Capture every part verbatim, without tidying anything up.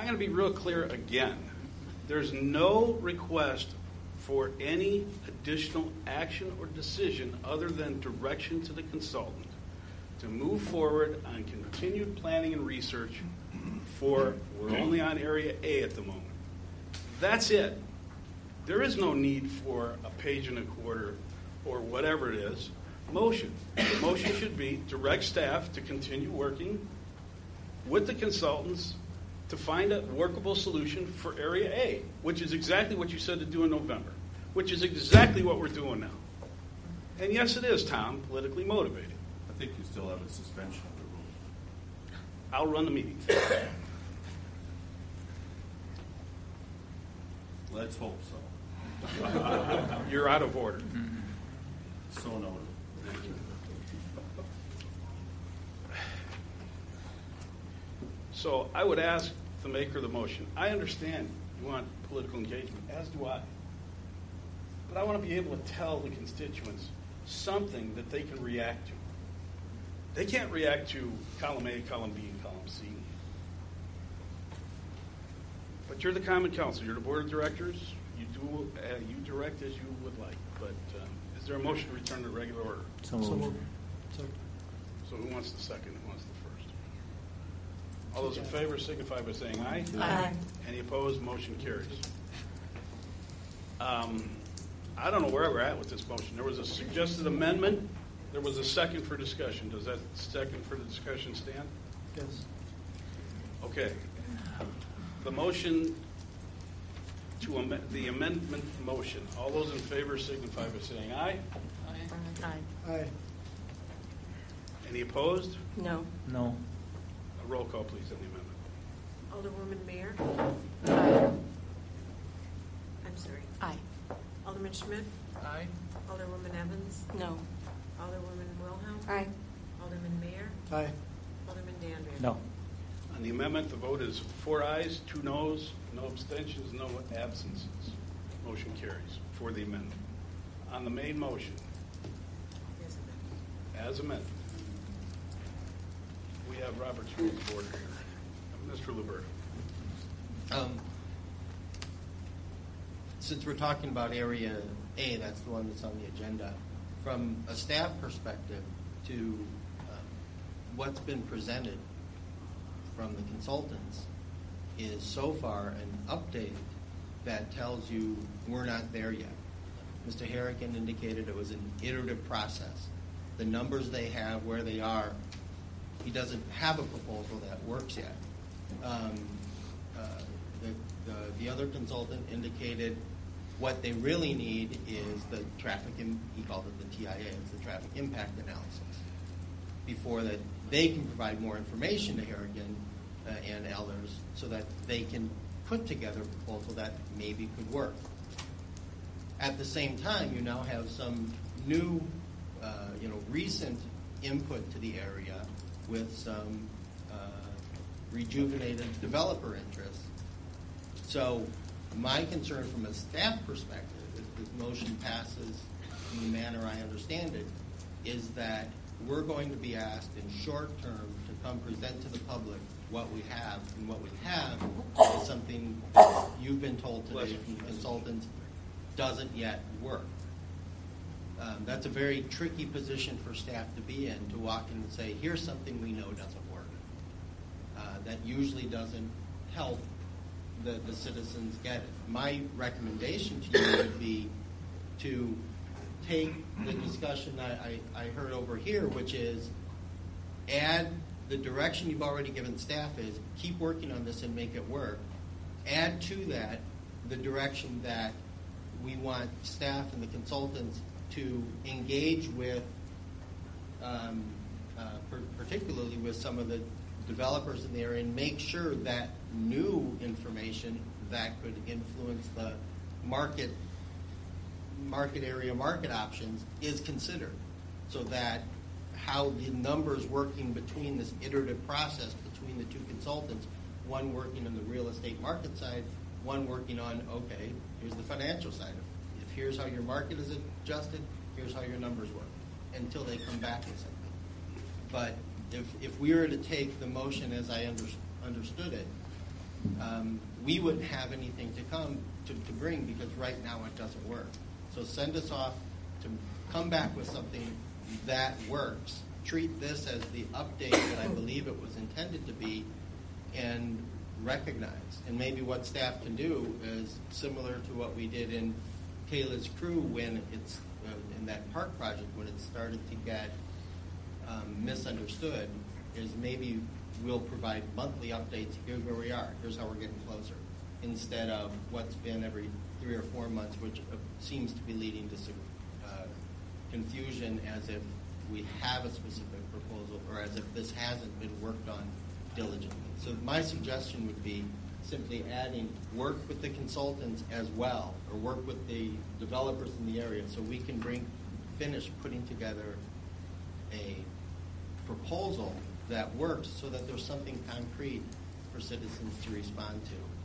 going to be real clear again. There's no request for any additional action or decision other than direction to the consultant to move forward on continued planning and research for, we're only on Area A at the moment. That's it. There is no need for a page and a quarter or whatever it is. Motion. The motion should be direct staff to continue working with the consultants to find a workable solution for Area A, which is exactly what you said to do in November, which is exactly what we're doing now. And yes, it is, Tom, politically motivated. I think you still have a suspension of the rules. I'll run the meeting. Let's hope so. You're out of order. So noted. Thank you. So I would ask the maker of the motion, I understand you want political engagement, as do I. But I want to be able to tell the constituents something that they can react to. They can't react to column A, column B, and column C. But you're the Common Council. You're the board of directors. You do uh, you direct as you would like. But um, is there a motion to return to regular order? So moved. So who wants the second? Who wants the first? All those in favor signify by saying aye. Aye. Any opposed? Motion carries. Um, I don't know where we're at with this motion. There was a suggested amendment. There was a second for discussion. Does that second for the discussion stand? Yes. Okay. The motion to amend, the amendment motion. All those in favor signify by saying aye. Aye. Aye. Any opposed? No. No. A roll call, please, on the amendment. Alderwoman Mayer? Aye. I'm sorry. Aye. Alderman Schmidt? Aye. Alderwoman Evans? No. Alderwoman Wilhelm? Aye. Alderman Mayer? Aye. Alderman Dandridge? No. On the amendment, the vote is four ayes, two noes, no abstentions, no absences. Motion carries for the amendment. On the main motion, Yes, ma'am. as amended, we have Robert's Rules of Order here. Mister Luberto. Um, since we're talking about Area A, that's the one that's on the agenda, from a staff perspective to um, what's been presented from the consultants is so far an update that tells you we're not there yet. Mister Harrigan indicated it was an iterative process. The numbers they have, where they are, he doesn't have a proposal that works yet. Um, uh, the, the, the other consultant indicated what they really need is the traffic, in, he called it the T I A, it's the traffic impact analysis, before that they can provide more information to Harrigan uh, and others so that they can put together a proposal that maybe could work. At the same time, you now have some new, uh, you know, recent input to the area with some uh, rejuvenated developer interest. So my concern from a staff perspective, if this motion passes in the manner I understand it, is that we're going to be asked in short term to come present to the public what we have, and what we have is something you've been told today from the consultants doesn't yet work. Um, that's a very tricky position for staff to be in, to walk in and say, here's something we know doesn't work. Uh, that usually doesn't help the, the citizens get it. My recommendation to you would be to take the discussion I, I, I heard over here, which is add the direction you've already given staff is keep working on this and make it work. Add to that the direction that we want staff and the consultants to engage with, um, uh, per- particularly with some of the developers in the area, and make sure that new information that could influence the market, market area, market options is considered, so that how the numbers working between this iterative process between the two consultants, one working on the real estate market side, one working on, okay, here's the financial side. If here's how your market is adjusted, here's how your numbers work, until they come back with something. But if if we were to take the motion as I under, understood it, um, we wouldn't have anything to come to, to bring because right now it doesn't work. So send us off to come back with something that works. Treat this as the update that I believe it was intended to be, and recognize. And maybe what staff can do is similar to what we did in Kayla's crew when it's uh, in that park project when it started to get um, misunderstood, is maybe we'll provide monthly updates. Here's where we are. Here's how we're getting closer. Instead of what's been every three or four months, which uh, seems to be leading to some uh, confusion as if we have a specific proposal or as if this hasn't been worked on diligently. So my suggestion would be simply adding work with the consultants as well, or work with the developers in the area so we can bring, finish putting together a proposal that works so that there's something concrete for citizens to respond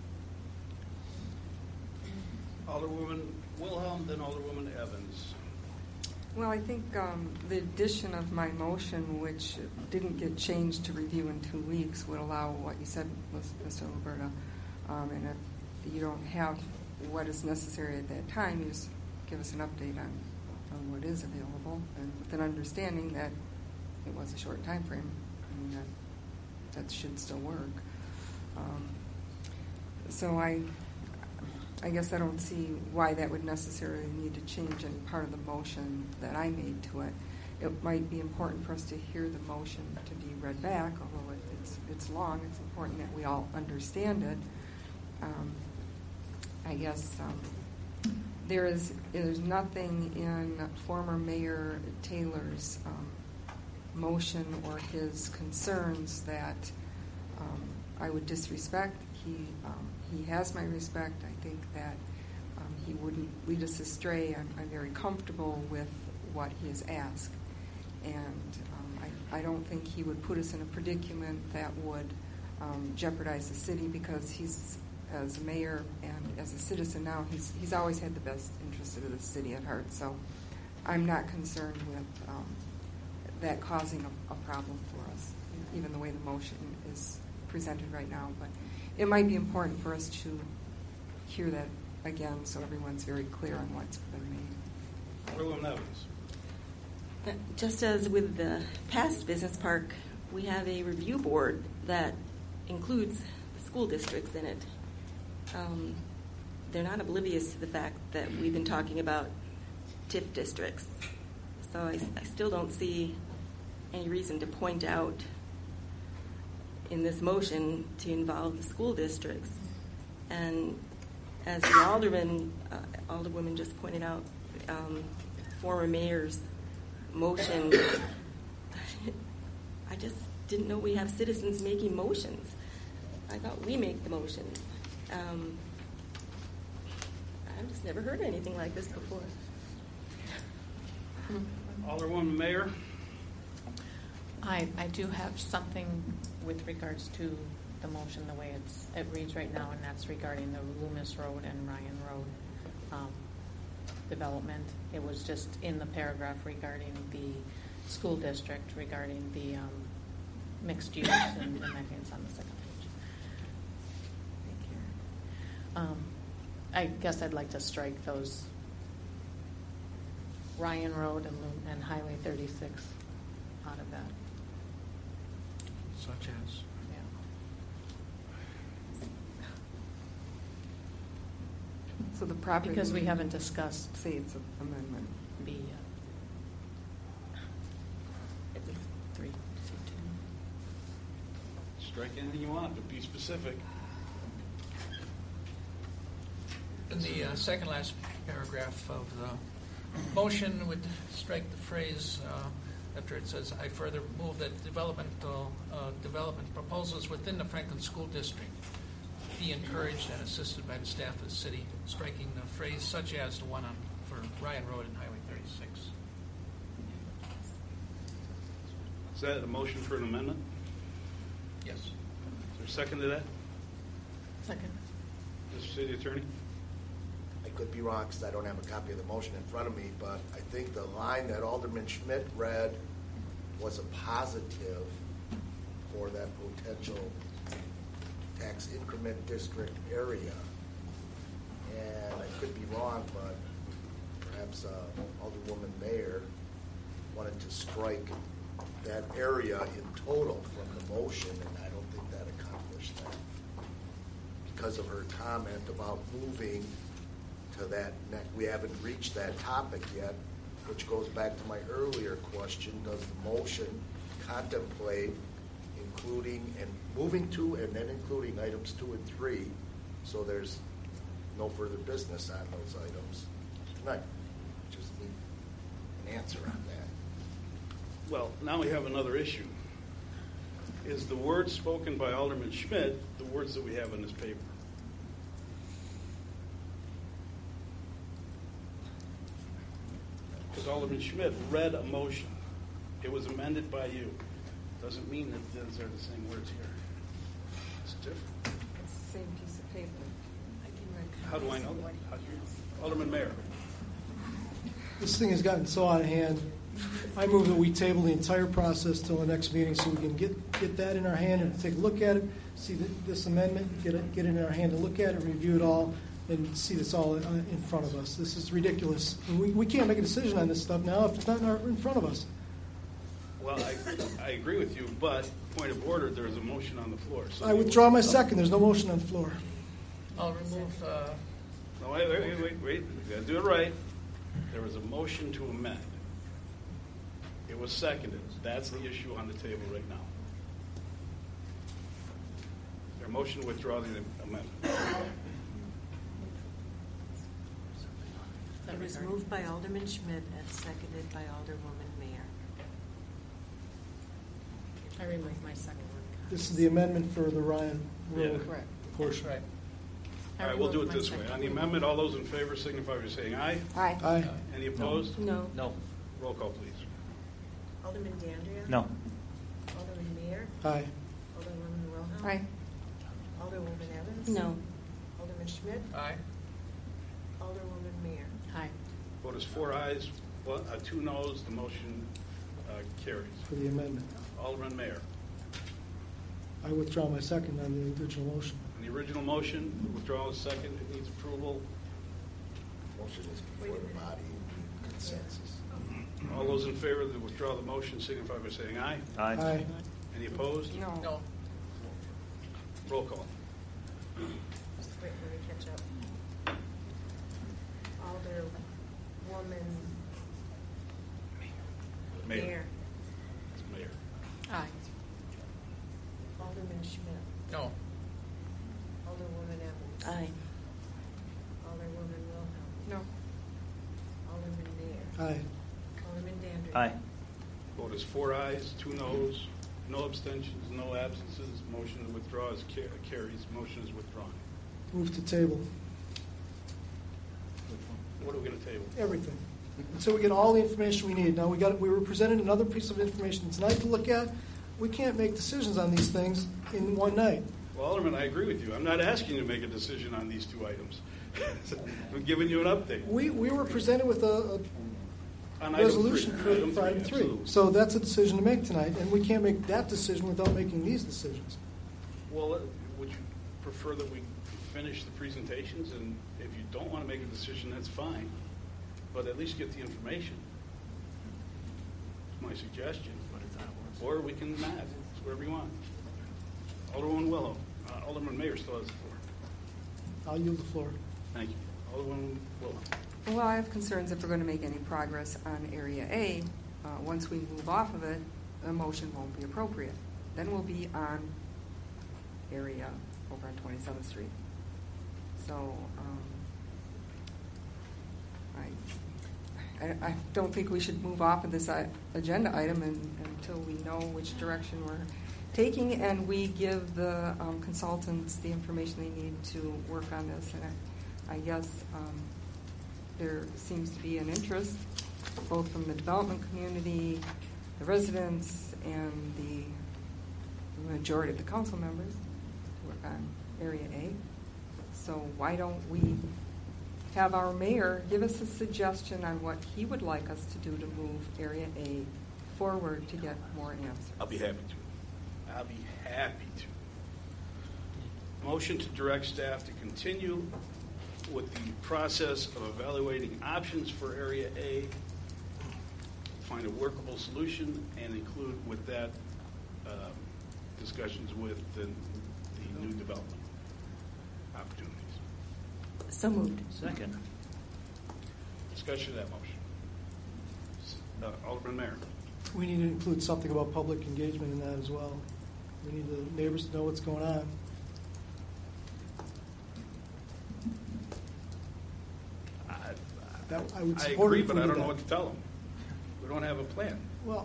to. Alderwoman Wilhelm, then Alderwoman Evans. Well, I think um, the addition of my motion, which didn't get changed to review in two weeks, would allow what you said, Mister Roberta. Um, and if you don't have what is necessary at that time, you just give us an update on, on what is available, and with an understanding that it was a short time frame. I mean, that, that should still work. Um, so I... I guess I don't see why that would necessarily need to change any part of the motion that I made to it. It might be important for us to hear the motion to be read back, although it, it's it's long. It's important that we all understand it. Um, I guess um, there is there's nothing in former Mayor Taylor's um, motion or his concerns that um, I would disrespect. He um, he has my respect. I think that um, he wouldn't lead us astray. I'm, I'm very comfortable with what he has asked, and um, I, I don't think he would put us in a predicament that would um, jeopardize the city, because he's, as a mayor and as a citizen now, he's he's always had the best interest of the city at heart. So I'm not concerned with um, that causing a, a problem for us, even the way the motion is presented right now. But it might be important for us to hear that again so everyone's very clear on what's been made. Alderwoman Evans. Just as with the past business park, we have a review board that includes the school districts in it. Um, they're not oblivious to the fact that we've been talking about T I F districts. So I, I still don't see any reason to point out in this motion to involve the school districts. And as the alderman, uh, alderwoman just pointed out, um, former mayor's motion, I just didn't know we have citizens making motions. I thought we make the motions. Um, I've just never heard anything like this before. Alderwoman Mayer. I, I do have something with regards to the motion, the way it's it reads right now, and that's regarding the Loomis Road and Ryan Road um, development. It was just in the paragraph regarding the school district, regarding the um, mixed use, and, and I think it's on the second page. Thank you. Um, I guess I'd like to strike those Ryan Road and, and Highway thirty-six out of that. Such as? Yeah. So the property... Because we haven't discussed Say it's an amendment. B yet. It's three, C two. Strike anything you want, but be specific. In the uh, second last paragraph of the motion, would strike the phrase uh, after it says, "I further move that development uh, uh, development proposals within the Franklin School District be encouraged and assisted by the staff of the city," striking the phrase "such as" the one on for Ryan Road and Highway thirty-six. Is that a motion for an amendment? Yes. Is there a second to that? Second. Mister City Attorney? I could be wrong because I don't have a copy of the motion in front of me, but I think the line that Alderman Schmidt read was a positive for that potential tax increment district area. And I could be wrong, but perhaps uh, Alderwoman Mayer wanted to strike that area in total from the motion, and I don't think that accomplished that. Because of her comment about moving to that next, we haven't reached that topic yet, which goes back to my earlier question. Does the motion contemplate including and moving to and then including items two and three, so there's no further business on those items tonight? Just need an answer on that. Well, now we have another issue. Is the words spoken by Alderman Schmidt the words that we have in this paper? Because Alderman Schmidt read a motion. It was amended by you. Doesn't mean that those are the same words here. It's different. It's the same piece of paper. How do I know that? How do you? Alderman Mayer. This thing has gotten so out of hand. I move that we table the entire process till the next meeting so we can get, get that in our hand and take a look at it, see the, this amendment, get it, get it in our hand and look at it, review it all, and see this all in, in front of us. This is ridiculous. We, we can't make a decision on this stuff now if it's not in, our, in front of us. Well, I, I agree with you, but point of order, there is a motion on the floor. So I withdraw my second. There's no motion on the floor. I'll remove, uh, No, wait, wait, wait, wait, wait. We gotta do it right. There was a motion to amend. It was seconded. That's the issue on the table right now. Their motion to withdraw the amendment. It was moved by Alderman Schmidt and seconded by Alderwoman Mayer. I remove my second one. This is the amendment for the Ryan Road Yeah. Correct. portion. right. All right, we'll do it this way. On the amendment, all those in favor signify by saying aye. Aye. Aye. Any opposed? No. No. Roll call, please. Alderman Dandria? No. Alderman Mayer? Aye. Alderwoman Wilhelm? Aye. Alderwoman Evans? No. Alderman Schmidt? Aye. Alderwoman Mayer? Aye. Vote is four ayes, one, uh, two noes. The motion uh, carries. For the amendment. Alderman Mayer. I withdraw my second on the original motion. On the original motion, the withdrawal is second. It needs approval. Motion is before the body, consensus. All those in favor of the withdrawal of the motion signify by saying aye. Aye. Aye. Any opposed? No. No. Roll call. Wait, let me catch up. Alderwoman Mayor. Mayer? It's Mayor. Aye. Alderman Schmidt? No. Alderwoman Evans? Aye. Alderwoman Wilhelm? No. Alderman Mayer? Aye. Alderman Dandridge? Aye. Vote is four ayes, two noes, no abstentions, no absences. Motion to withdraw is ca- carries. Motion is withdrawn. Move to table. What are we going to table? Everything. Until we get all the information we need. Now, we got we were presented another piece of information tonight to look at. We can't make decisions on these things in one night. Well, Alderman, I agree with you. I'm not asking you to make a decision on these two items. I'm giving you an update. We we were presented with a, On a item resolution three. for, for item three. absolutely. So that's a decision to make tonight, and we can't make that decision without making these decisions. Well, uh, would you prefer that we finish the presentations? And if you don't want to make a decision, that's fine. But at least get the information. It's my suggestion. Or we can not. It's whatever you want. Alderman Willow. Uh, Alderman Mayer still has the floor. I'll yield the floor. Thank you. Alderman Willow. Well, I have concerns if we're going to make any progress on Area A. Uh, once we move off of it, a motion won't be appropriate. Then we'll be on area over on twenty-seventh Street. So um, I, I, I don't think we should move off of this I, agenda item and, until we know which direction we're taking, and we give the um, consultants the information they need to work on this. And I, I guess um, there seems to be an interest, both from the development community, the residents, and the majority of the council members to work on Area A. So why don't we have our mayor give us a suggestion on what he would like us to do to move Area A forward to get more answers? I'll be happy to. I'll be happy to. Motion to direct staff to continue with the process of evaluating options for Area A, find a workable solution, and include with that um, discussions with the, the new development opportunities. So moved. Second. Discussion of that motion. Uh, Alderman Mayor. We need to include something about public engagement in that as well. We need the neighbors to know what's going on. I, That, I would I support agree, it if but we I did don't know that. what to tell them. We don't have a plan. Well,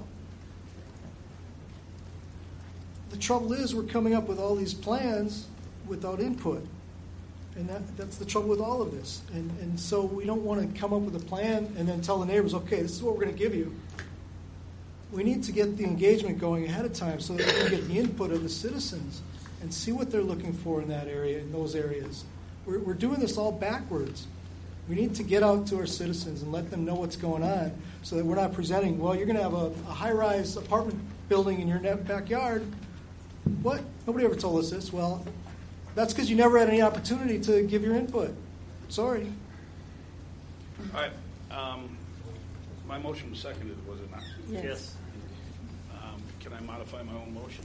the trouble is we're coming up with all these plans without input. And that, that's the trouble with all of this. And, and so we don't want to come up with a plan and then tell the neighbors, okay, this is what we're going to give you. We need to get the engagement going ahead of time so that we can get the input of the citizens and see what they're looking for in that area, in those areas. We're, we're doing this all backwards. We need to get out to our citizens and let them know what's going on so that we're not presenting, well, you're going to have a, a high-rise apartment building in your backyard. What? Nobody ever told us this. Well, that's because you never had any opportunity to give your input. Sorry. All right. Um, my motion was seconded, was it not? Yes. Um, can I modify my own motion?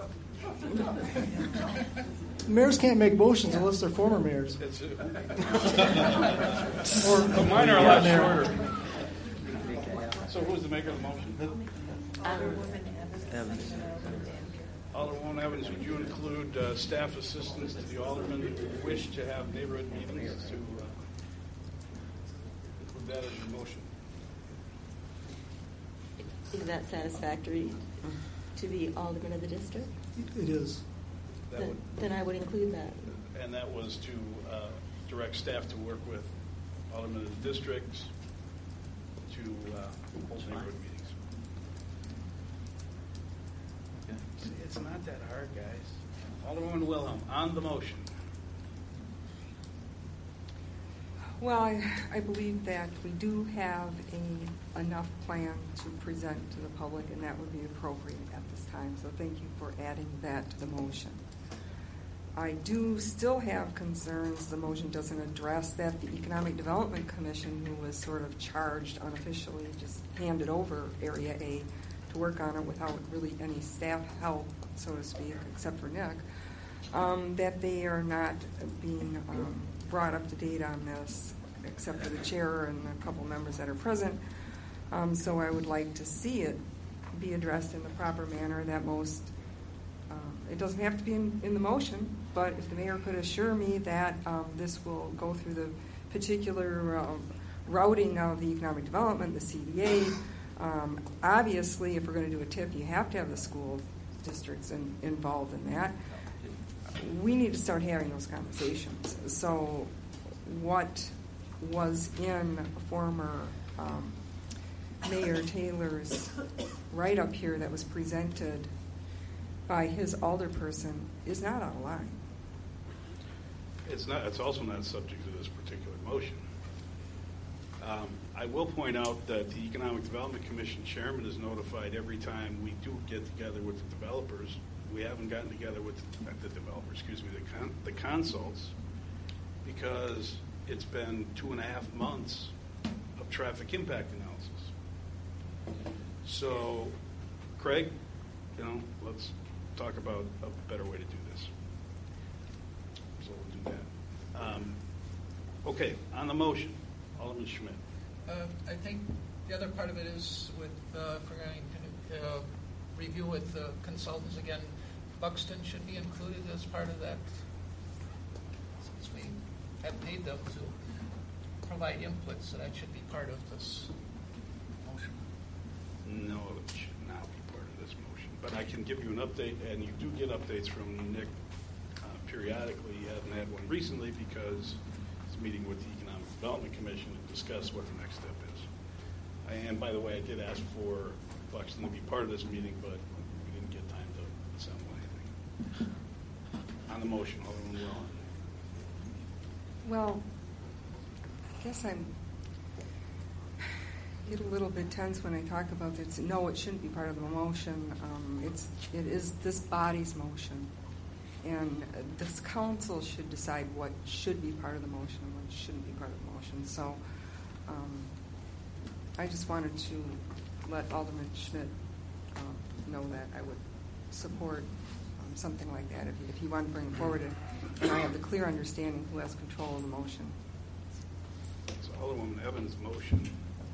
Mayors can't make motions unless they're former mayors. It's, uh, Or but mine are a lot Mayor. shorter. So who's the maker of the motion? Alderwoman Evans. Alderwoman Evans, would you include uh, staff assistance to the aldermen who wish to have neighborhood meetings to uh, include that as your motion? Is that satisfactory to the alderman of the district? It is. That Then, would, then I would include that. and that was to uh, direct staff to work with aldermen of the district to uh, hold neighborhood meetings. See, it's not that hard, guys. Alderwoman Wilhelm, on the motion. Well, I, I believe that we do have a, enough plan to present to the public, and that would be appropriate at this time. So thank you for adding that to the motion. I do still have concerns the motion doesn't address that the Economic Development Commission, who was sort of charged unofficially, just handed over Area A to work on it without really any staff help, so to speak, except for Nick, um, that they are not being um, brought up to date on this, except for the chair and a couple members that are present. Um, so I would like to see it be addressed in the proper manner that most, um, it doesn't have to be in, in the motion, but if the mayor could assure me that um, this will go through the particular um, routing of the economic development, the C D A. Um, obviously, if we're going to do a T I P, you have to have the school districts in, involved in that. We need to start having those conversations. So what was in former um, Mayor Taylor's write-up here that was presented by his alderperson is not out of line. It's not. It's also not subject to this particular motion. Um, I will point out that the Economic Development Commission chairman is notified every time we do get together with the developers. We haven't gotten together with the, the developers, excuse me, the, con, the consults, because it's been two and a half months of traffic impact analysis. So, Craig, you know, let's talk about a better way to do this. So we'll do that. Um, okay, on the motion, Alderman Schmidt. Uh, I think the other part of it is with, uh, if we're going to uh, review with uh, consultants again, Buxton should be included as part of that, since we have paid them to provide input, so that should be part of this motion. No, it should not be part of this motion. But I can give you an update, and you do get updates from Nick uh, periodically. He hasn't had one recently because he's meeting with the Economic Development Commission to discuss what the next step is. And by the way, I did ask for Buxton to be part of this meeting, but we didn't get time to assemble anything. On the motion, Alderman Wilhelm. Well, I guess I'm get a little bit tense when I talk about this. No, it shouldn't be part of the motion. Um, it's it is this body's motion, And uh, this council should decide what should be part of the motion and what shouldn't be part of the motion. So um, I just wanted to let Alderman Schmidt um, know that I would support um, something like that if, if he wanted to bring it forward. And, and I have the clear understanding who has control of the motion. It's Alderwoman Evans' motion.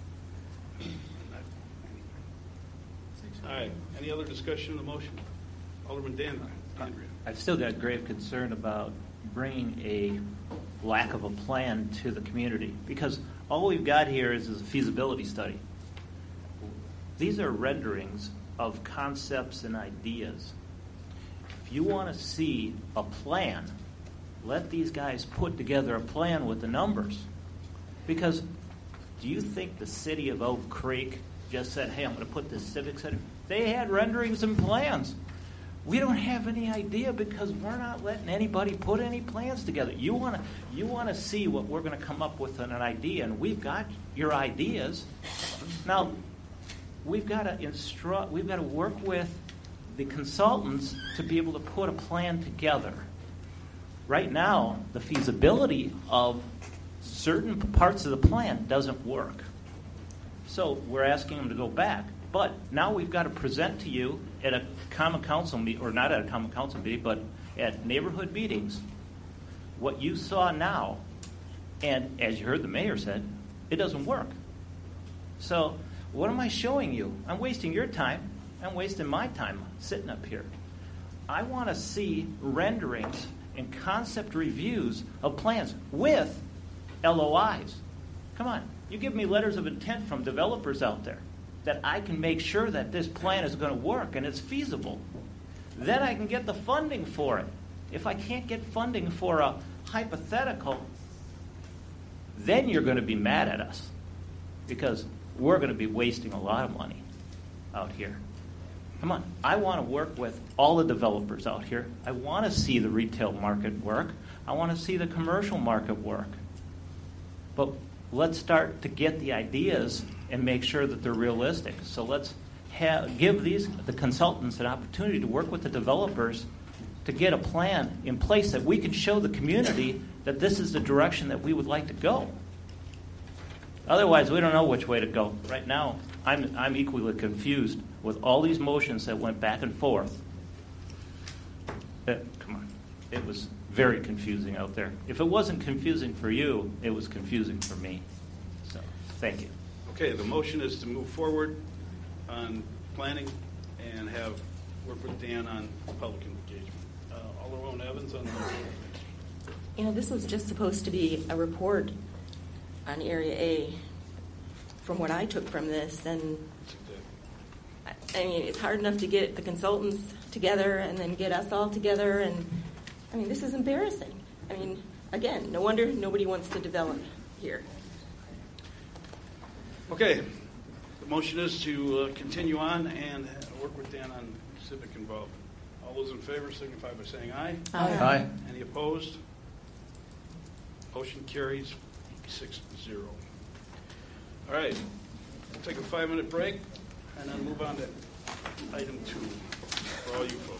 All right. Any other discussion of the motion? Alderman Dan, Andrea. I've still got grave concern about bringing a lack of a plan to the community, because all we've got here is, is a feasibility study. These are renderings of concepts and ideas. If you want to see a plan, let these guys put together a plan with the numbers. Because do you think the city of Oak Creek just said, hey, I'm going to put this civic center? They had renderings and plans. We don't have any idea because we're not letting anybody put any plans together. You want to you want to see what we're going to come up with in an idea, and we've got your ideas. Now, we've got to instruct, we've got to work with the consultants to be able to put a plan together. Right now, the feasibility of certain parts of the plan doesn't work. So we're asking them to go back. But now we've got to present to you at a common council meeting, or not at a common council meeting, but at neighborhood meetings, what you saw now, and as you heard the mayor said, it doesn't work. So what am I showing you? I'm wasting your time. I'm wasting my time sitting up here. I want to see renderings and concept reviews of plans with L O Is. Come on, you give me letters of intent from developers out there that I can make sure that this plan is going to work and it's feasible. Then I can get the funding for it. If I can't get funding for a hypothetical, then you're going to be mad at us because we're going to be wasting a lot of money out here. Come on, I want to work with all the developers out here. I want to see the retail market work. I want to see the commercial market work. But let's start to get the ideas and make sure that they're realistic. So let's have, give these the consultants an opportunity to work with the developers to get a plan in place that we can show the community that this is the direction that we would like to go. Otherwise, we don't know which way to go. Right now, I'm I'm equally confused with all these motions that went back and forth. Uh, come on. It was very confusing out there. If it wasn't confusing for you, it was confusing for me. So, thank you. Okay, the motion is to move forward on planning and have work with Dan on public engagement. Uh, Alderwoman Evans on the You know, this was just supposed to be a report on Area A from what I took from this. And I, I mean, it's hard enough to get the consultants together and then get us all together. And I mean, this is embarrassing. I mean, again, no wonder nobody wants to develop here. Okay, the motion is to uh, continue on and uh, work with Dan on civic involvement. All those in favor signify by saying aye. Aye. Aye. Any opposed? Motion carries six to zero. All right, we'll take a five-minute break and then move on to item two for all you folks.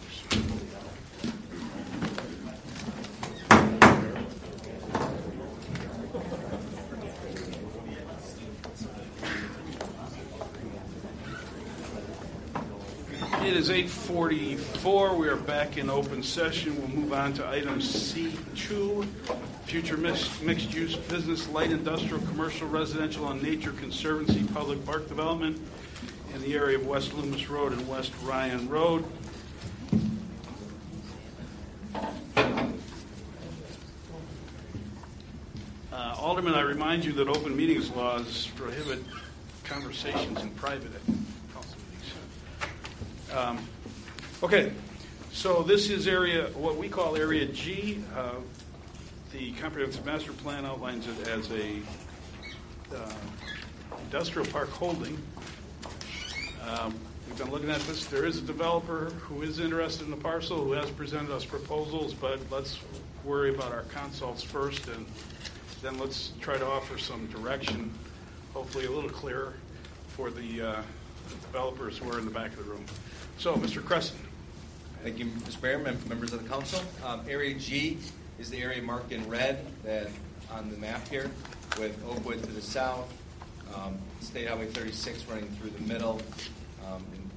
It is eight forty-four. We are back in open session. We'll move on to item C two, future mixed, mixed-use business, light industrial, commercial, residential, and nature conservancy public park development in the area of West Loomis Road and West Ryan Road. Uh, Alderman, I remind you that open meetings laws prohibit conversations in private at council meetings. Um, okay, so this is area, what we call Area G. Uh, the Comprehensive Master Plan outlines it as a uh, industrial park holding. Um, we've been looking at this. There is a developer who is interested in the parcel who has presented us proposals, but let's worry about our consults first, and then let's try to offer some direction, hopefully a little clearer for the, uh, the developers who are in the back of the room. So, Mister Cresson, Thank you, Mister Mayor, mem- members of the council. Um, area G is the area marked in red that on the map here, with Oakwood to the south, um, State Highway thirty-six running through the middle, um, and,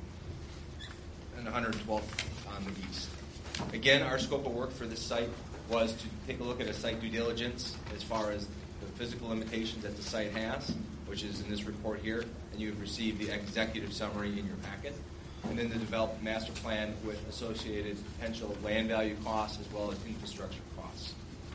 and one hundred twelfth on the east. Again, our scope of work for this site was to take a look at a site due diligence as far as the physical limitations that the site has, which is in this report here, and you've received the executive summary in your packet, and then the developed master plan with associated potential land value costs as well as infrastructure costs.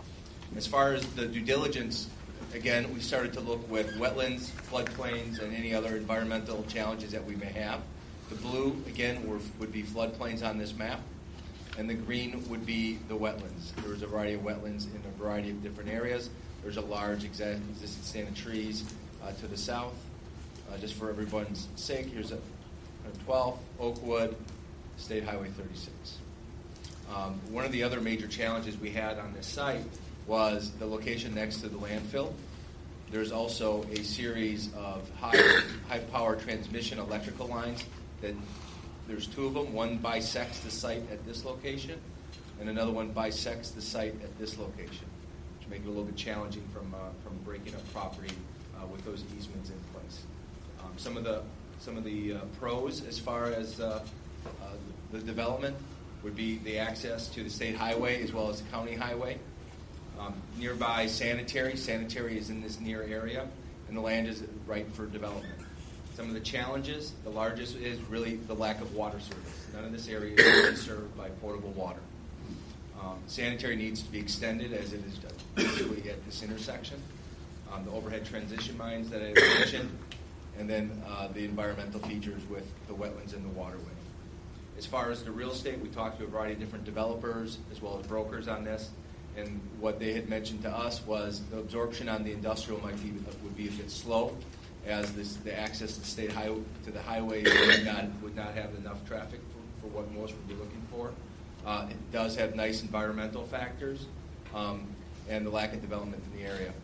As far as the due diligence, again, we started to look with wetlands, floodplains, and any other environmental challenges that we may have. The blue, again, were, would be floodplains on this map, and the green would be the wetlands. There's a variety of wetlands in a variety of different areas. There's a large exa- existing stand of trees uh, to the south. Uh, just for everyone's sake, here's a twelve, Oakwood, State Highway thirty-six. Um, one of the other major challenges we had on this site was the location next to the landfill. There's also a series of high, high power transmission electrical lines that there's two of them. One bisects the site at this location, and another one bisects the site at this location, which make it a little bit challenging from uh, from breaking up property uh, with those easements in place. Um, some of the some of the uh, pros as far as uh, uh, the development would be the access to the state highway as well as the county highway. Um, nearby sanitary. Sanitary is in this near area, and the land is ripe for development. Some of the challenges, the largest is really the lack of water service. None of this area is really served by potable water. Um, sanitary needs to be extended as it is basically at this intersection. Um, the overhead transition lines that I mentioned, and then uh, the environmental features with the wetlands and the waterway. As far as the real estate, we talked to a variety of different developers as well as brokers on this. And what they had mentioned to us was the absorption on the industrial might be would be a bit slow, as this, the access to the state highway to the highway would not would not have enough traffic for, for what most would be looking for. Uh, it does have nice environmental factors, um, and the lack of development in the area.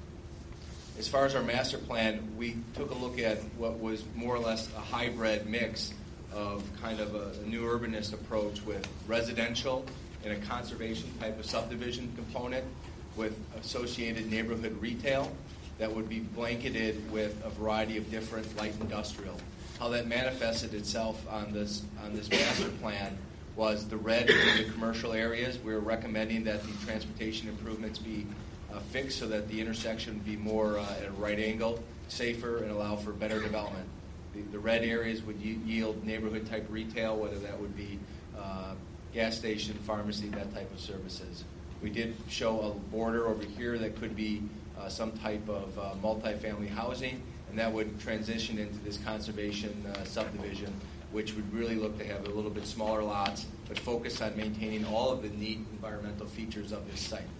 As far as our master plan, we took a look at what was more or less a hybrid mix of kind of a, a new urbanist approach with residential and a conservation type of subdivision component with associated neighborhood retail that would be blanketed with a variety of different light industrial. How that manifested itself on this on this master plan was the red in the commercial areas. We were recommending that the transportation improvements be uh, fixed so that the intersection would be more uh, at a right angle, safer, and allow for better development. The, the red areas would y- yield neighborhood type retail, whether that would be uh, gas station, pharmacy, that type of services. We did show a border over here that could be uh, some type of uh, multifamily housing, and that would transition into this conservation uh, subdivision, which would really look to have a little bit smaller lots, but focus on maintaining all of the neat environmental features of this site.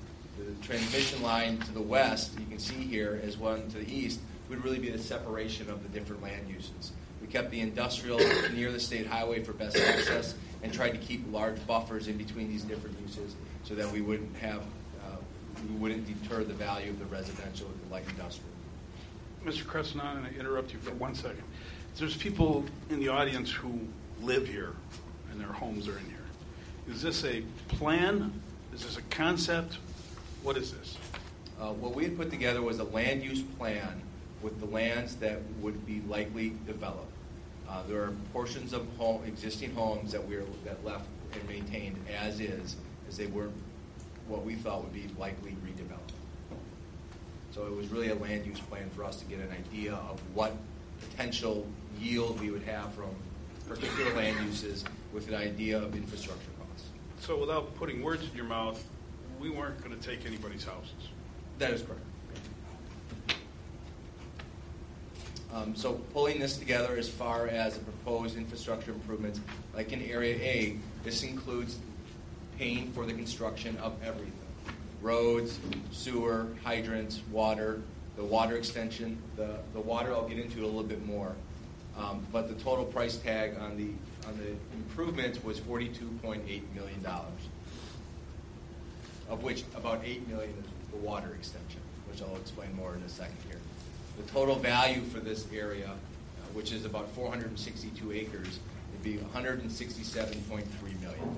The transmission line to the west, you can see here, as one to the east, would really be the separation of the different land uses. We kept the industrial near the state highway for best access and tried to keep large buffers in between these different uses so that we wouldn't have, uh, we wouldn't deter the value of the residential with the light industrial. Mister Cressenon, and I interrupt you for one second. There's people in the audience who live here and their homes are in here. Is this a plan? Is this a concept? What is this? Uh, what we had put together was a land use plan with the lands that would be likely developed. Uh, there are portions of home, existing homes that we are that left and maintained as is, as they were what we thought would be likely redeveloped. So it was really a land use plan for us to get an idea of what potential yield we would have from particular land uses with an idea of infrastructure costs. So without putting words in your mouth, we weren't going to take anybody's houses. That is correct. Um, so pulling this together as far as the proposed infrastructure improvements, like in Area A, this includes paying for the construction of everything. Roads, sewer, hydrants, water, the water extension. The, the water I'll get into a little bit more. Um, but the total price tag on the on the improvements was forty-two point eight million dollars, of which about eight million dollars is the water extension, which I'll explain more in a second here. The total value for this area, uh, which is about four hundred sixty-two acres, it be one hundred sixty-seven point three million dollars.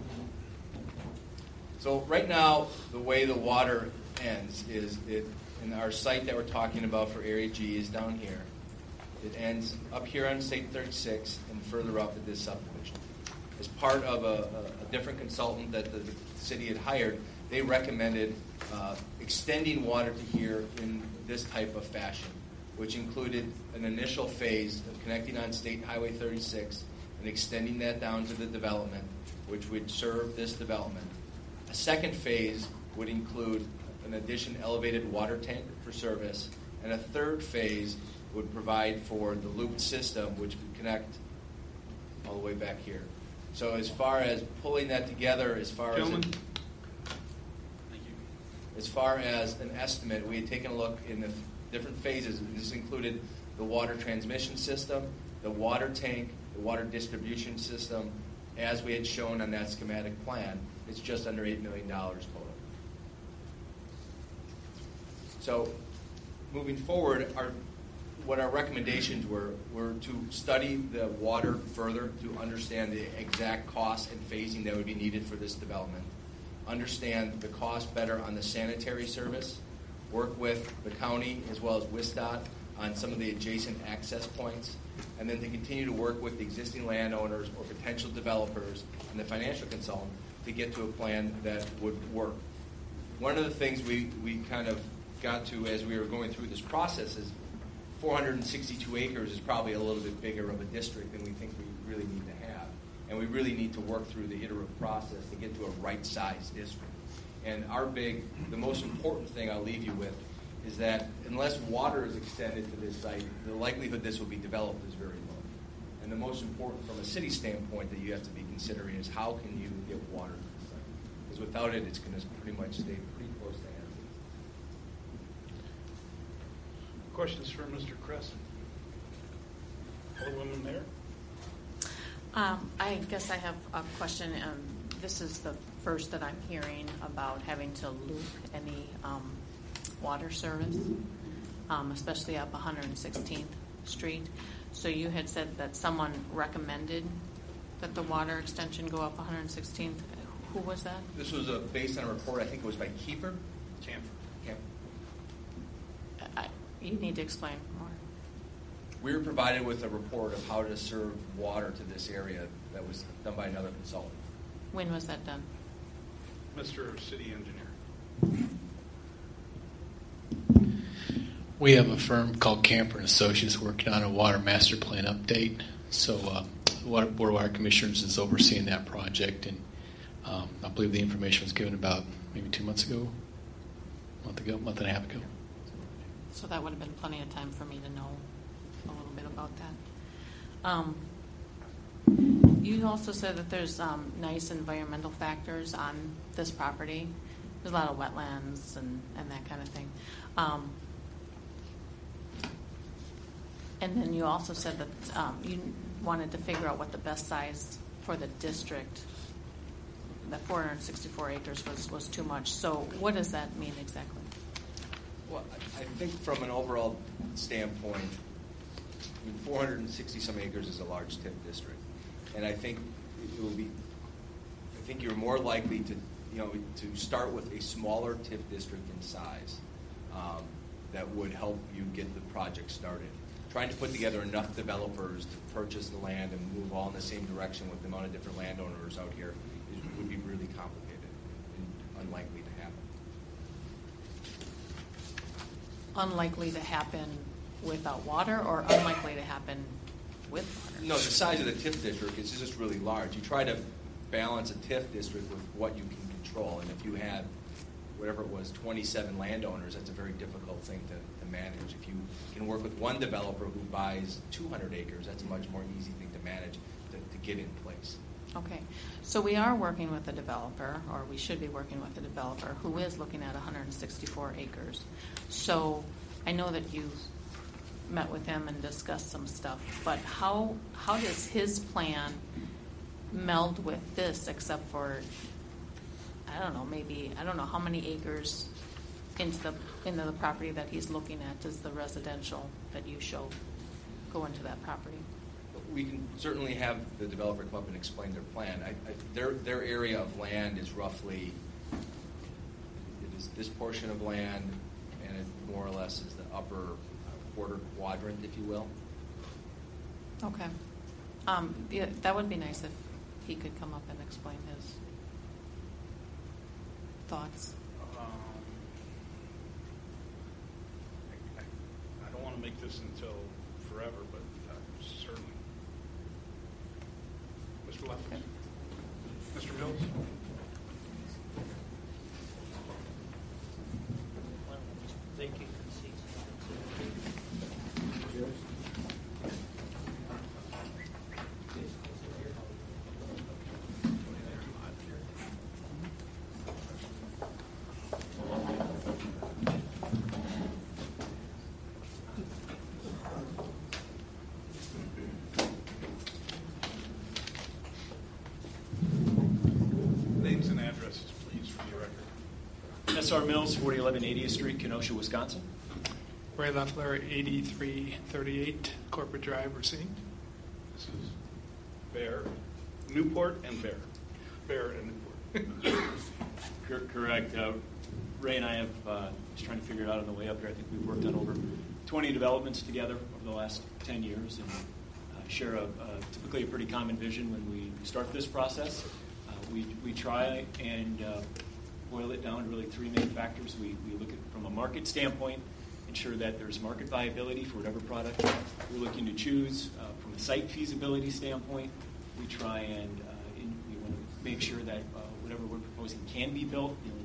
So right now, the way the water ends is it, in our site that we're talking about for Area G is down here. It ends up here on State thirty-six and further up at this subdivision. As part of a, a, a different consultant that the city had hired, they recommended uh, extending water to here in this type of fashion, which included an initial phase of connecting on State Highway thirty-six and extending that down to the development, which would serve this development. A second phase would include an addition elevated water tank for service, and a third phase would provide for the looped system, which would connect all the way back here. So as far as pulling that together, as far Gentlemen. as Thank you. as far as an estimate, we had taken a look in the different phases. This included the water transmission system, the water tank, the water distribution system, as we had shown on that schematic plan. It's just under eight million dollars total. So moving forward, our, what our recommendations were, were to study the water further to understand the exact cost and phasing that would be needed for this development, understand the cost better on the sanitary service, work with the county as well as WISDOT on some of the adjacent access points, and then to continue to work with the existing landowners or potential developers and the financial consultant to get to a plan that would work. One of the things we, we kind of got to as we were going through this process is four hundred sixty-two acres is probably a little bit bigger of a district than we think we really need to have. And we really need to work through the iterative process to get to a right-sized district. And our big, the most important thing I'll leave you with is that unless water is extended to this site, the likelihood this will be developed is very low. And the most important from a city standpoint that you have to be considering is how can you get water to the site? Because without it, it's going to pretty much stay pretty close to as is. Questions for Mister Kress? Alderwoman Mayer? Um, I guess I have a question. Um, this is the first that I'm hearing about having to loop any um, water service, um, especially up one hundred sixteenth Street. So you had said that someone recommended that the water extension go up one hundred sixteenth. Who was that? This was a, based on a report, I think it was by Keeper. Camphor. Camphor. I, you need to explain more. We were provided with a report of how to serve water to this area that was done by another consultant. When was that done? Mister City Engineer. We have a firm called Camper and Associates working on a water master plan update. So uh, Water Board of Water Commissioners is overseeing that project, and um, I believe the information was given about maybe two months ago, a month ago, month and a half ago. So that would have been plenty of time for me to know a little bit about that. Um, you also said that there's um, nice environmental factors on this property. There's a lot of wetlands and, and that kind of thing. Um, and then you also said that um, you wanted to figure out what the best size for the district, that four hundred sixty-four acres was, was too much. So what does that mean exactly? Well, I think from an overall standpoint, I mean, four hundred sixty some acres is a large TIF district, and I think it will be. I think you're more likely to, you know, to start with a smaller TIF district in size um, that would help you get the project started. Trying to put together enough developers to purchase the land and move all in the same direction with the amount of different landowners out here is, would be really complicated and unlikely to happen. Unlikely to happen without water, or unlikely to happen with water? No, the size of the TIF district is just really large. You try to balance a TIF district with what you can control, and if you had whatever it was, twenty-seven landowners, that's a very difficult thing to, to manage. If you can work with one developer who buys two hundred acres, that's a much more easy thing to manage to, to get in place. Okay, so we are working with a developer, or we should be working with a developer who is looking at one hundred sixty-four acres. So I know that you've met with him and discussed some stuff, but how how does his plan meld with this, except for, I don't know, maybe, I don't know how many acres into the into the property that he's looking at does the residential that you showed go into that property? we can certainly have the developer come up and explain their plan. I, I, their their area of land is roughly, it is this portion of land, and it more or less is the upper quarter quadrant, if you will. Okay. Um, yeah, that would be nice if he could come up and explain his thoughts. Um, I, I, I don't want to make this until forever, but uh, certainly. Mister Leffler? Okay. Mister Mills? Thank you. Names and addresses, please, for the record. S R Mills, forty eleven eightieth Street, Kenosha, Wisconsin. Ray Leffler, eighty-three thirty-eight Corporate Drive, Racine. This is Bear, Newport, and Bear. Bear and Newport. Correct. Uh, Ray and I have, uh, just trying to figure it out on the way up here, I think we've worked on over twenty developments together over the last ten years and uh, share a, a, typically a pretty common vision when we start this process. Uh, we, we try and uh, boil it down to really three main factors. We, we look at from a market standpoint, ensure that there's market viability for whatever product we're looking to choose. Uh, from a site feasibility standpoint, we try and uh, in, we want to make sure that uh, whatever we're proposing can be built. You know,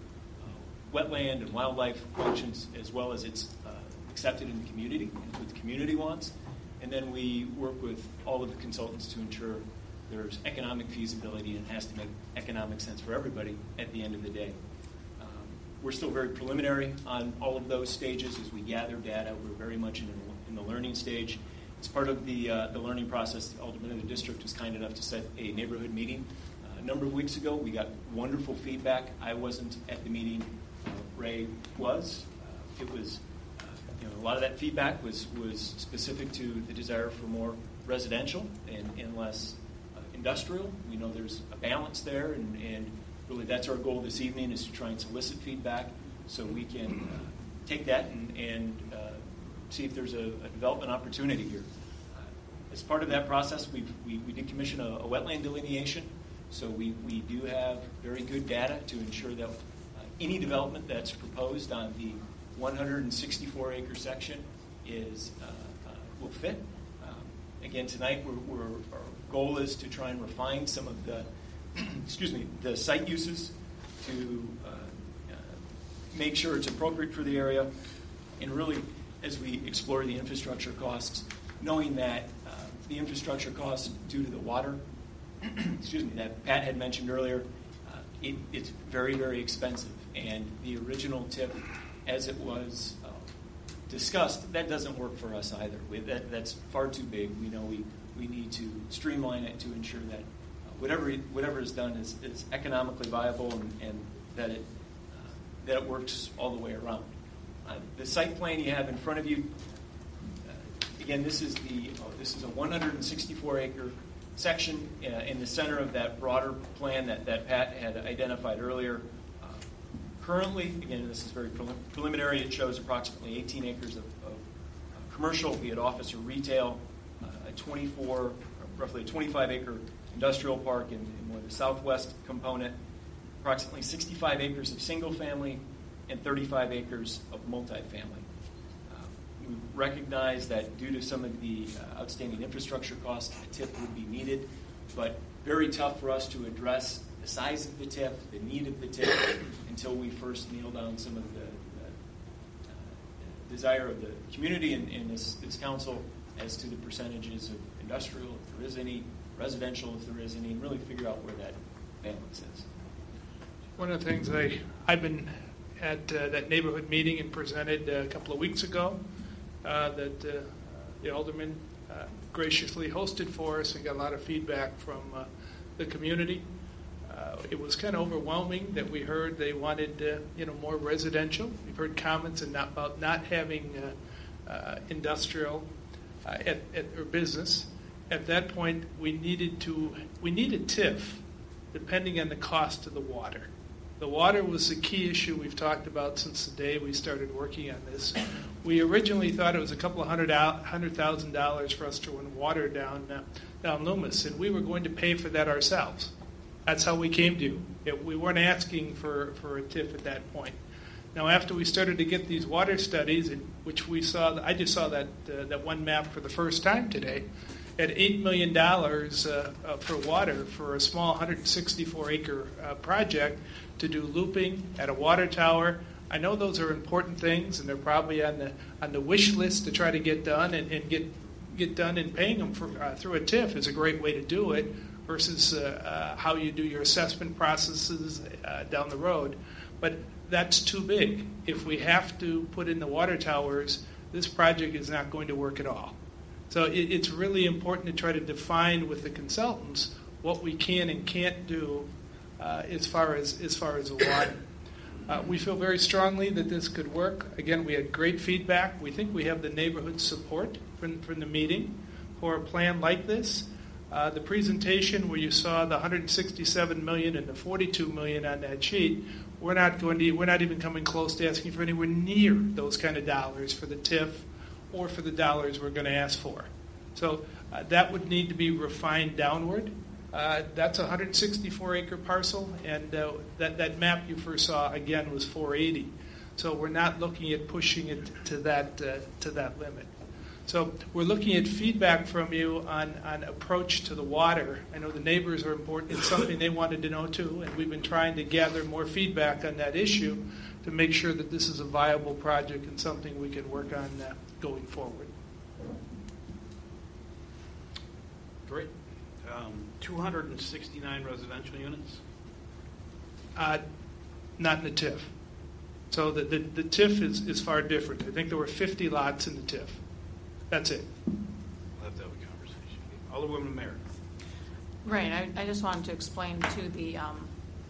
uh, wetland and wildlife functions as well as it's uh, accepted in the community and what the community wants. And then we work with all of the consultants to ensure there's economic feasibility and it has to make economic sense for everybody at the end of the day. Um, we're still very preliminary on all of those stages as we gather data. We're very much in, in the learning stage. As part of the, uh, the learning process, ultimately the district was kind enough to set a neighborhood meeting uh, a number of weeks ago. We got wonderful feedback. I wasn't at the meeting. Uh, Ray was. Uh, it was, uh, you know, a lot of that feedback was, was specific to the desire for more residential and, and less uh, industrial. We know there's a balance there, and, and really that's our goal this evening is to try and solicit feedback so we can uh, take that and, and uh, see if there's a, a development opportunity here. Uh, as part of that process, we've, we, we did commission a, a wetland delineation, so we, we do have very good data to ensure that uh, any development that's proposed on the one hundred sixty-four acre section is uh, uh, will fit. Um, again, tonight we're, we're, our goal is to try and refine some of the excuse me the site uses to uh, uh, make sure it's appropriate for the area, and really as we explore the infrastructure costs, knowing that uh, the infrastructure costs due to the water, excuse me, that Pat had mentioned earlier, uh, it, it's very, very expensive. And the original tip, as it was uh, discussed, that doesn't work for us either. We, that, that's far too big. We know we, we need to streamline it to ensure that uh, whatever whatever is done is, is economically viable and, and that it uh, that it works all the way around. Uh, the site plan you have in front of you, uh, again, this is the oh, this is a one hundred sixty-four acre section uh, in the center of that broader plan that, that Pat had identified earlier. Uh, currently, again, this is very prelim- preliminary. It shows approximately eighteen acres of, of uh, commercial, be it office or retail, uh, a twenty-four, roughly a twenty-five acre industrial park in, in more the southwest component, approximately sixty-five acres of single family, and thirty-five acres of multifamily. Uh, we recognize that due to some of the uh, outstanding infrastructure costs, a T I F would be needed, but very tough for us to address the size of the T I F, the need of the T I F, until we first nail down some of the, the uh, desire of the community and, and this, this council as to the percentages of industrial, if there is any, residential, if there is any, and really figure out where that balance is. One of the things I, I've been at uh, that neighborhood meeting and presented uh, a couple of weeks ago uh, that uh, the alderman uh, graciously hosted for us and got a lot of feedback from uh, the community. Uh, it was kind of overwhelming that we heard they wanted uh, you know more residential. We've heard comments and not, about not having uh, uh, industrial uh, at, at their business. at that point, we needed to, we needed T I F, depending on the cost of the water. The water was the key issue we've talked about since the day we started working on this. We originally thought it was a couple of hundred hundred thousand dollars for us to run water down uh, down Loomis, and we were going to pay for that ourselves. That's how we came to you. It, we weren't asking for, for a T I F at that point. Now, after we started to get these water studies, in which we saw, I just saw that uh, that one map for the first time today, at eight million dollars uh, uh, for water for a small one hundred sixty-four acre uh, project to do looping at a water tower. I know those are important things, and they're probably on the on the wish list to try to get done and, and get get done. And paying them for, uh, through a T I F is a great way to do it versus uh, uh, how you do your assessment processes uh, down the road. But that's too big. If we have to put in the water towers, this project is not going to work at all. So it, it's really important to try to define with the consultants what we can and can't do uh, as far as as far as the water. Uh, we feel very strongly that this could work. Again, we had great feedback. We think we have the neighborhood support from, from the meeting for a plan like this. Uh, the presentation where you saw the one hundred sixty-seven million dollars and the forty-two million dollars on that sheet, we're not going to. We're not even coming close to asking for anywhere near those kind of dollars for the T I F or for the dollars we're going to ask for. So uh, that would need to be refined downward. Uh, that's a one hundred sixty-four acre parcel, and uh, that, that map you first saw, again, was four eighty. So we're not looking at pushing it to that uh, to that limit. So we're looking at feedback from you on, on approach to the water. I know the neighbors are important. It's something they wanted to know, too, and we've been trying to gather more feedback on that issue to make sure that this is a viable project and something we can work on uh, going forward. Great. Um, two hundred sixty-nine residential units? Uh, not in the T I F. So the, the, the T I F is, is far different. I think there were fifty lots in the T I F. That's it. We'll have to have a conversation. Alderwoman Mayer. Right. I, I just wanted to explain to the um,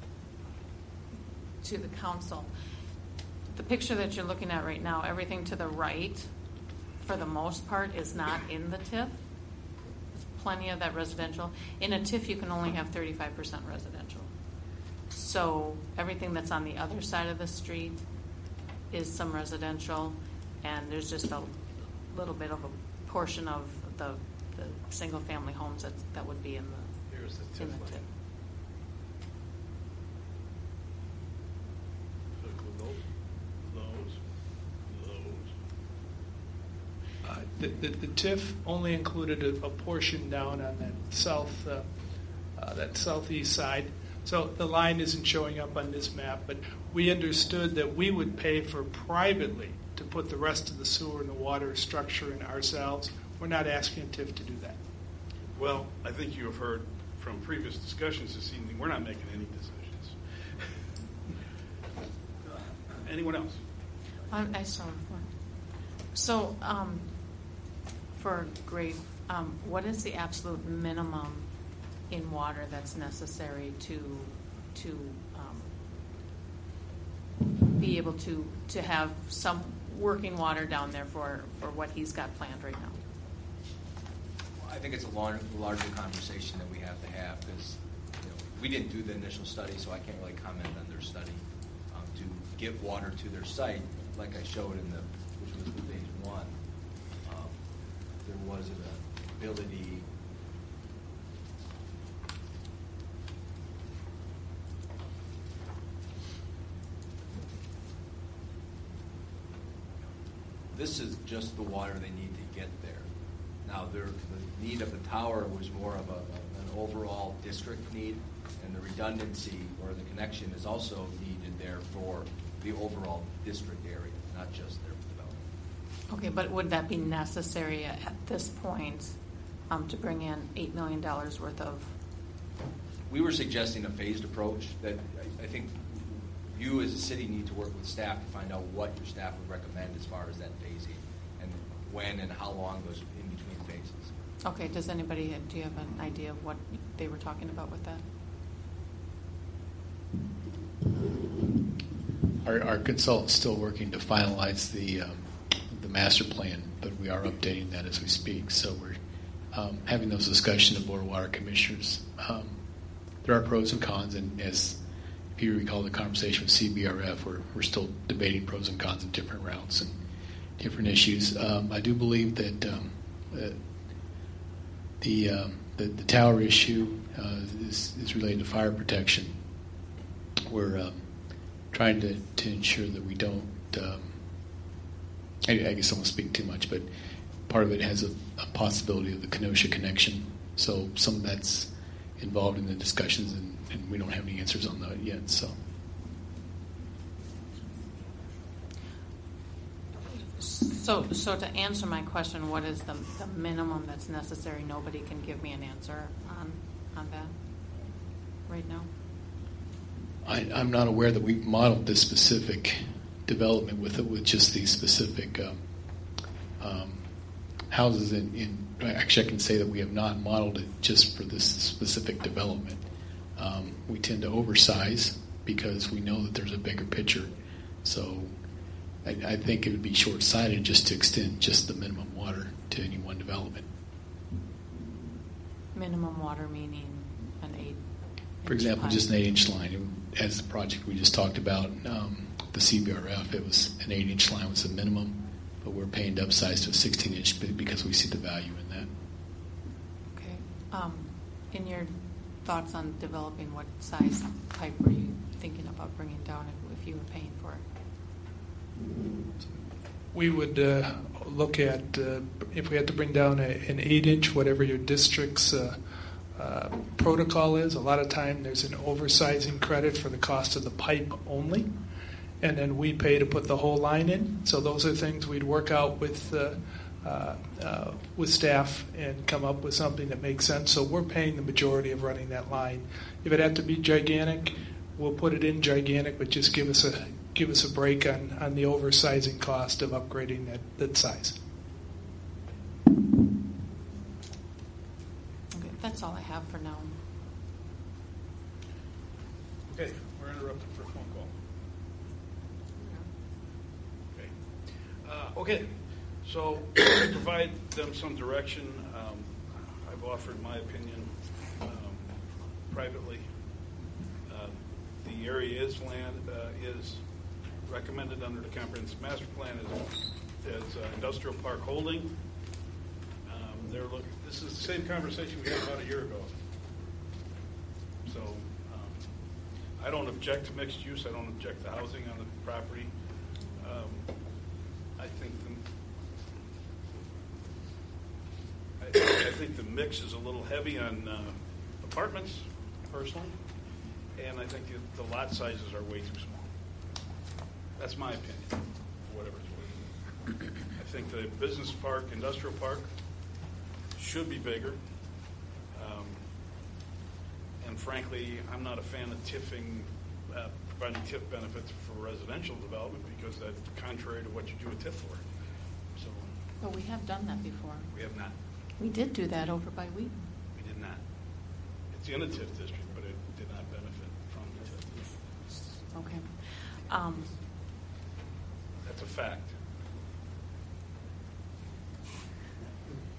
to the council the picture that you're looking at right now. Everything to the right, for the most part, is not in the T I F. There's plenty of that residential. In a T I F, you can only have thirty-five percent residential. So everything that's on the other side of the street is some residential, and there's just a little bit of a portion of the, the single-family homes that that would be in the Here's the T I F. in the T I F. Uh, the, the, the T I F only included a, a portion down on that south, uh, uh, that southeast side. So the line isn't showing up on this map, but we understood that we would pay for privately to put the rest of the sewer and the water structure in ourselves. We're not asking T I F to do that. Well, I think you have heard from previous discussions this evening, we're not making any decisions. Anyone else? I, I saw one. So, um, for grade, um, what is the absolute minimum in water that's necessary to to um, be able to to have some working water down there for, for what he's got planned right now? I think it's a larger, larger conversation that we have to have because you know, we didn't do the initial study, so I can't really comment on their study. Um, to get water to their site, like I showed in the, which was the phase one, um, there was an ability. This is just the water they need to get there. Now, their, the need of the tower was more of a, an overall district need, and the redundancy or the connection is also needed there for the overall district area, not just their development. Okay, but would that be necessary at this point um, to bring in eight million dollars worth of? We were suggesting a phased approach that I, I think you as a city need to work with staff to find out what your staff would recommend as far as that phasing and when and how long those in between phases. Okay, does anybody, do you have an idea of what they were talking about with that? Our, our consultant's still working to finalize the um, the master plan, but we are updating that as we speak. So we're um, having those discussions at Board of Water Commissioners. Um, there are pros and cons, and as if you recall the conversation with C B R F, we're, we're still debating pros and cons of different routes and different issues. Um, I do believe that um, uh, the, um, the the tower issue uh, is, is related to fire protection. We're um, trying to, to ensure that we don't, um, I, I guess I won't speak too much, but part of it has a, a possibility of the Kenosha connection. So some of that's involved in the discussions, and, and we don't have any answers on that yet. So. So, so to answer my question, what is the, the minimum that's necessary? Nobody can give me an answer on on that right now. I, I'm not aware that we've modeled this specific development with it, with just these specific um, um, houses in, in. Actually, I can say that we have not modeled it just for this specific development. Um, we tend to oversize because we know that there's a bigger picture. So I, I think it would be short-sighted just to extend just the minimum water to any one development. Minimum water meaning an eight. For example, just an eight-inch line. As the project we just talked about, um, the C B R F, it was an eight-inch line was the minimum, but we're paying to upsize to a sixteen-inch because we see the value in that. Okay. Um, in your thoughts on developing, what size pipe were you thinking about bringing down if, if you were paying for it? We would uh, look at, uh, if we had to bring down a, an eight-inch, whatever your district's uh, uh, protocol is. A lot of time there's an oversizing credit for the cost of the pipe only, and then we pay to put the whole line in. So those are things we'd work out with uh, uh, uh, with staff and come up with something that makes sense. So we're paying the majority of running that line. If it had to be gigantic, we'll put it in gigantic, but just give us a give us a break on, on the oversizing cost of upgrading that, that size. Okay, that's all I have for now. Okay, we're interrupted for a phone call. Okay, uh, okay. So to provide them some direction, um, I've offered my opinion um, privately. Uh, the area is land uh, is recommended under the comprehensive master plan as, as uh, industrial park holding. Um, they're looking. This is the same conversation we had about a year ago. So um, I don't object to mixed use. I don't object to housing on the property. Um, I think the I, I think the mix is a little heavy on uh, apartments, personally, and I think the, the lot sizes are way too small. That's my opinion, for whatever it's worth. I think the business park, industrial park, should be bigger. Um, and frankly, I'm not a fan of tiffing, uh, providing T I F benefits for residential development because that's contrary to what you do a T I F for. So But we have done that before. we have not. We did do that over by Wheaton. We did not. It's in a T I F district, but it did not benefit from the T I F district. Okay. Um, That's a fact.